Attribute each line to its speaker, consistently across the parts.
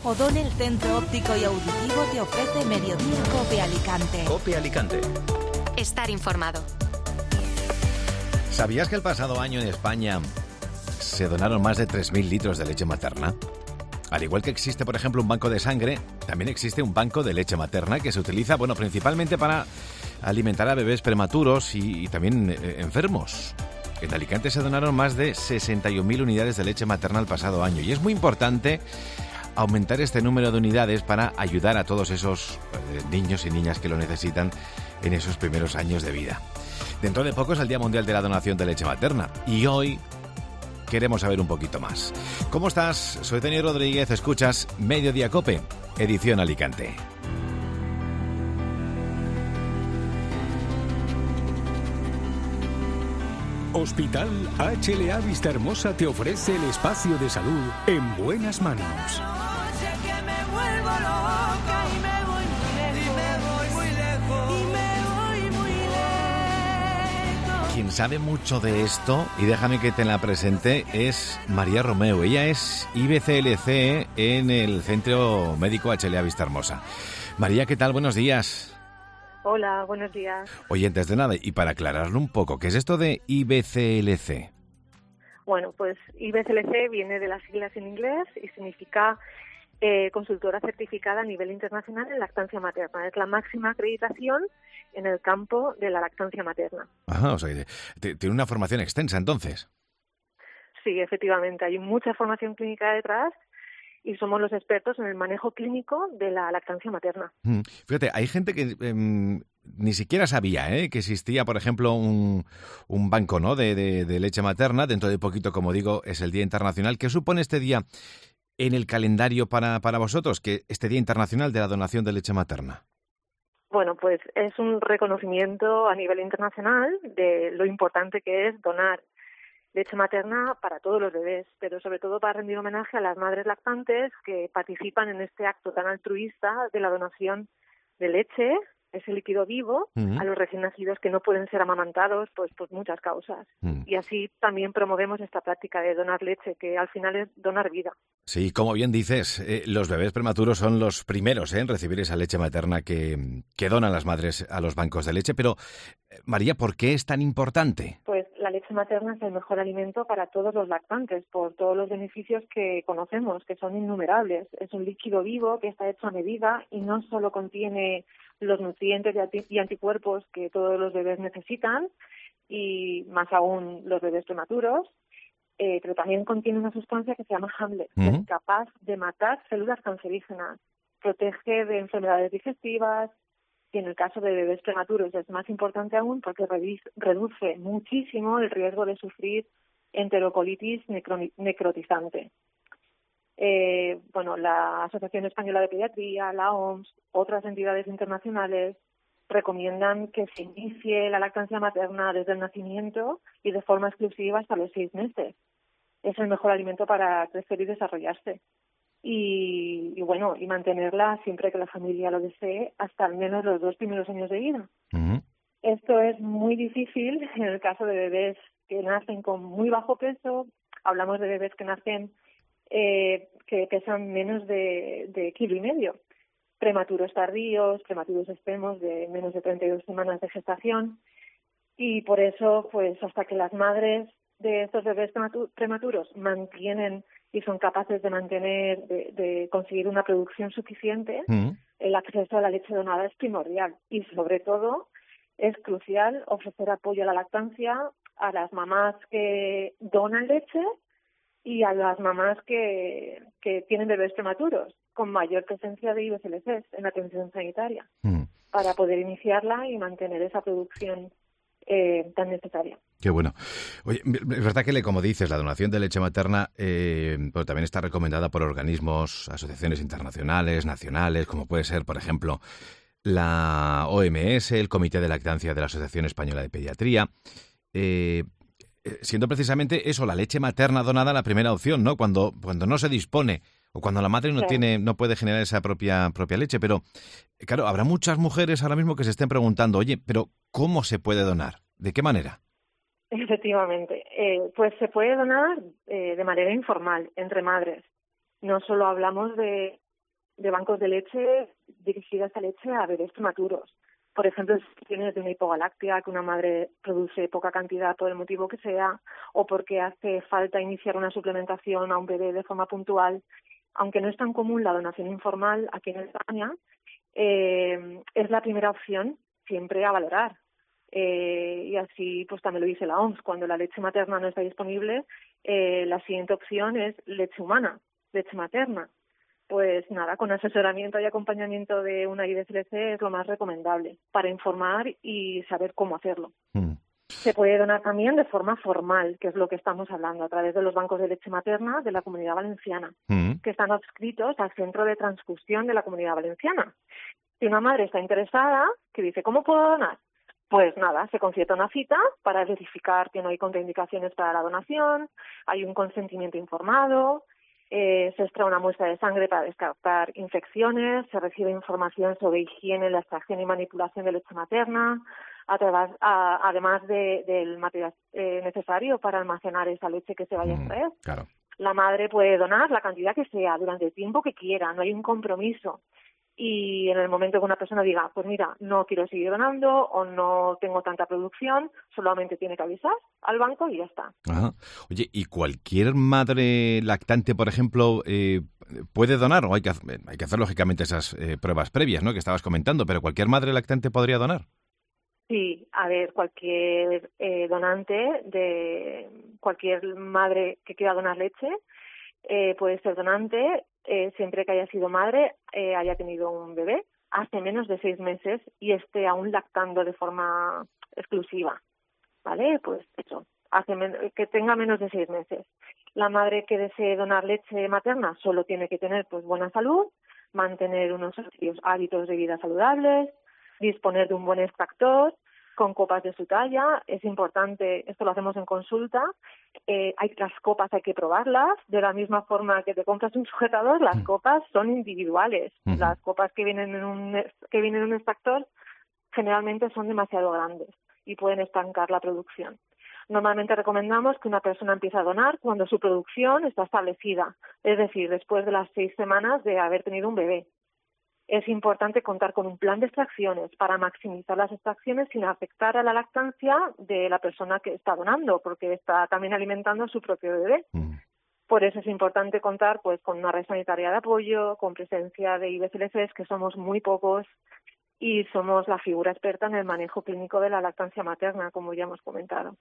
Speaker 1: O'Donnell Centro Óptico y Auditivo te ofrece Mediodía COPE Alicante.
Speaker 2: COPE Alicante.
Speaker 3: Estar informado.
Speaker 2: ¿Sabías que el pasado año en España se donaron más de 3.000 litros de leche materna? Al igual que existe, por ejemplo, un banco de sangre, también existe un banco de leche materna que se utiliza, principalmente para alimentar a bebés prematuros y también enfermos. En Alicante se donaron más de 61.000 unidades de leche materna el pasado año y es muy importante aumentar este número de unidades para ayudar a todos esos niños y niñas que lo necesitan en esos primeros años de vida. Dentro de poco es el Día Mundial de la Donación de Leche Materna y hoy queremos saber un poquito más. ¿Cómo estás? Soy Daniel Rodríguez, escuchas Mediodía COPE, edición Alicante.
Speaker 4: Hospital HLA Vista Hermosa te ofrece el espacio de salud en buenas manos.
Speaker 2: Quien sabe mucho de esto, y déjame que te la presente, es María Romeu. Ella es IBCLC en el Centro Médico HLA Vista Hermosa. María, ¿qué tal? Buenos días.
Speaker 5: Hola, buenos días.
Speaker 2: Oye, antes de nada, y para aclararlo un poco, ¿qué es esto de IBCLC?
Speaker 5: Bueno, pues IBCLC viene de las siglas en inglés y significa consultora certificada a nivel internacional en lactancia materna. Es la máxima acreditación en el campo de la lactancia materna.
Speaker 2: Ajá, o sea, tiene una formación extensa, entonces.
Speaker 5: Sí, efectivamente, hay mucha formación clínica detrás y somos los expertos en el manejo clínico de la lactancia materna.
Speaker 2: Fíjate, hay gente que ni siquiera sabía que existía, por ejemplo, un banco, ¿no?, de leche materna. Dentro de poquito, como digo, es el Día Internacional. ¿Qué supone este día en el calendario para vosotros, que este Día Internacional de la Donación de Leche Materna?
Speaker 5: Bueno, pues es un reconocimiento a nivel internacional de lo importante que es donar leche materna para todos los bebés, pero sobre todo para rendir homenaje a las madres lactantes que participan en este acto tan altruista de la donación de leche, ese líquido vivo, a los recién nacidos que no pueden ser amamantados por muchas causas. Y así también promovemos esta práctica de donar leche, que al final es donar vida.
Speaker 2: Sí, como bien dices, los bebés prematuros son los primeros en recibir esa leche materna que donan las madres a los bancos de leche. Pero, María, ¿por qué es tan importante?
Speaker 5: Pues la leche materna es el mejor alimento para todos los lactantes, por todos los beneficios que conocemos, que son innumerables. Es un líquido vivo que está hecho a medida y no solo contiene los nutrientes y anticuerpos que todos los bebés necesitan, y más aún los bebés prematuros, pero también contiene una sustancia que se llama Hamlet, que es capaz de matar células cancerígenas, protege de enfermedades digestivas, y en el caso de bebés prematuros es más importante aún porque reduce muchísimo el riesgo de sufrir enterocolitis necrotizante. La Asociación Española de Pediatría, la OMS, otras entidades internacionales recomiendan que se inicie la lactancia materna desde el nacimiento y de forma exclusiva hasta los 6 meses. Es el mejor alimento para crecer y desarrollarse. Y mantenerla siempre que la familia lo desee hasta al menos los 2 primeros años de vida. Esto es muy difícil en el caso de bebés que nacen con muy bajo peso. Hablamos de bebés que nacen que pesan menos de kilo y medio. Prematuros tardíos, prematuros extremos de menos de 32 semanas de gestación. Y por eso, pues hasta que las madres de estos bebés prematuros mantienen y son capaces de mantener, de conseguir una producción suficiente, el acceso a la leche donada es primordial. Y sobre todo es crucial ofrecer apoyo a la lactancia a las mamás que donan leche y a las mamás que tienen bebés prematuros, con mayor presencia de IBCLC en la atención sanitaria, para poder iniciarla y mantener esa producción tan necesaria.
Speaker 2: Qué bueno. Oye, es verdad que, como dices, la donación de leche materna pero también está recomendada por organismos, asociaciones internacionales, nacionales, como puede ser, por ejemplo, la OMS, el Comité de Lactancia de la Asociación Española de Pediatría, siendo precisamente eso, la leche materna donada, la primera opción, ¿no? Cuando no se dispone o cuando la madre no puede generar esa propia leche. Pero, claro, habrá muchas mujeres ahora mismo que se estén preguntando, oye, pero ¿cómo se puede donar? ¿De qué manera?
Speaker 5: Efectivamente. Pues se puede donar de manera informal, entre madres. No solo hablamos de de bancos de leche dirigidas a leche a bebés prematuros. Por ejemplo, en situaciones de una hipogaláctea, que una madre produce poca cantidad por el motivo que sea, o porque hace falta iniciar una suplementación a un bebé de forma puntual. Aunque no es tan común la donación informal aquí en España, es la primera opción siempre a valorar. Y así pues también lo dice la OMS, cuando la leche materna no está disponible, la siguiente opción es leche humana, leche materna. Pues nada, con asesoramiento y acompañamiento de una IDCLC es lo más recomendable para informar y saber cómo hacerlo. Se puede donar también de forma formal, que es lo que estamos hablando, a través de los bancos de leche materna de la Comunidad Valenciana, que están adscritos al Centro de Transfusión de la Comunidad Valenciana. Si una madre está interesada, que dice, ¿cómo puedo donar? Pues nada, se concierta una cita para verificar que no hay contraindicaciones para la donación, hay un consentimiento informado, se extrae una muestra de sangre para descartar infecciones, se recibe información sobre higiene, la extracción y manipulación de leche materna, además del material necesario para almacenar esa leche que se vaya a extraer.
Speaker 2: Claro.
Speaker 5: La madre puede donar la cantidad que sea, durante el tiempo que quiera, no hay un compromiso. Y en el momento que una persona diga, pues mira, no quiero seguir donando o no tengo tanta producción, solamente tiene que avisar al banco y ya está.
Speaker 2: Ajá. Oye, ¿y cualquier madre lactante, por ejemplo, puede donar? ¿O hay que hacer, lógicamente, esas pruebas previas, ¿no?, que estabas comentando, pero cualquier madre lactante podría donar?
Speaker 5: Sí, a ver, cualquier cualquier madre que quiera donar leche puede ser donante siempre que haya sido madre, haya tenido un bebé hace menos de 6 meses y esté aún lactando de forma exclusiva, ¿vale? Pues eso, que tenga menos de 6 meses. La madre que desee donar leche materna solo tiene que tener pues buena salud, mantener unos hábitos de vida saludables, disponer de un buen extractor, con copas de su talla. Es importante, esto lo hacemos en consulta, las copas hay que probarlas, de la misma forma que te compras un sujetador, las copas son individuales. Las copas que vienen en un extractor generalmente son demasiado grandes y pueden estancar la producción. Normalmente recomendamos que una persona empiece a donar cuando su producción está establecida, es decir, después de las 6 semanas de haber tenido un bebé. Es importante contar con un plan de extracciones para maximizar las extracciones sin afectar a la lactancia de la persona que está donando, porque está también alimentando a su propio bebé. Por eso es importante contar pues con una red sanitaria de apoyo, con presencia de IBCLCs, que somos muy pocos, y somos la figura experta en el manejo clínico de la lactancia materna, como ya hemos comentado.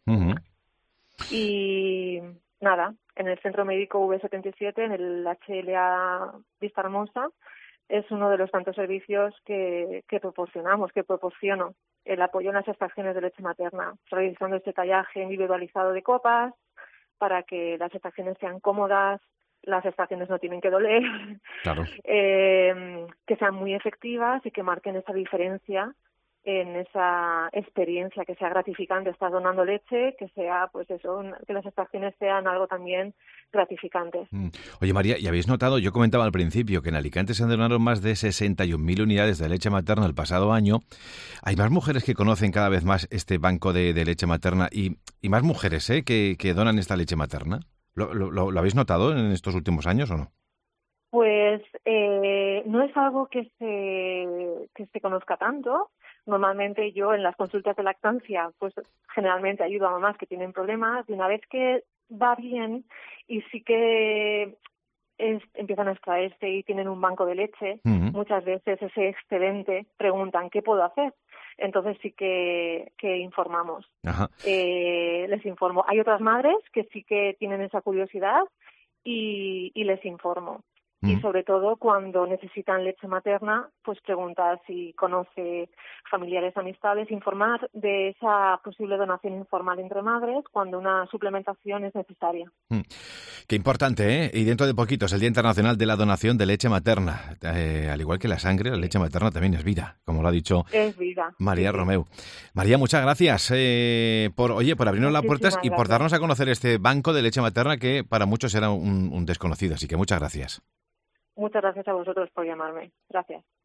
Speaker 5: Y nada, en el Centro Médico V77, en el HLA Vista Hermosa, es uno de los tantos servicios que proporciono el apoyo en las extracciones de leche materna, realizando este tallaje individualizado de copas para que las extracciones sean cómodas, las extracciones no tienen que doler,
Speaker 2: claro,
Speaker 5: que sean muy efectivas y que marquen esa diferencia en esa experiencia, que sea gratificante estar donando leche, que sea, pues eso, que las extracciones sean algo también gratificantes.
Speaker 2: Oye, María, ¿y habéis notado? Yo comentaba al principio que en Alicante se donaron más de 61.000 unidades de leche materna el pasado año. Hay más mujeres que conocen cada vez más este banco de leche materna y más mujeres que donan esta leche materna. ¿Lo habéis notado en estos últimos años o no?
Speaker 5: Pues no es algo que se conozca tanto. Normalmente yo en las consultas de lactancia, pues generalmente ayudo a mamás que tienen problemas, y una vez que va bien y sí que empiezan a extraerse y tienen un banco de leche, muchas veces ese excedente preguntan ¿qué puedo hacer? Entonces sí que informamos. Les informo. Hay otras madres que sí que tienen esa curiosidad y les informo. Y sobre todo cuando necesitan leche materna, pues preguntar si conoce familiares, amistades, informar de esa posible donación informal entre madres cuando una suplementación es necesaria.
Speaker 2: Qué importante, ¿eh? Y dentro de poquito es el Día Internacional de la Donación de Leche Materna. Al igual que la sangre, la leche materna también es vida, como lo ha dicho María Romeu. María, muchas gracias por abrirnos las puertas y por darnos a conocer este banco de leche materna que para muchos era un desconocido. Así que muchas gracias.
Speaker 5: Muchas gracias a vosotros por llamarme. Gracias.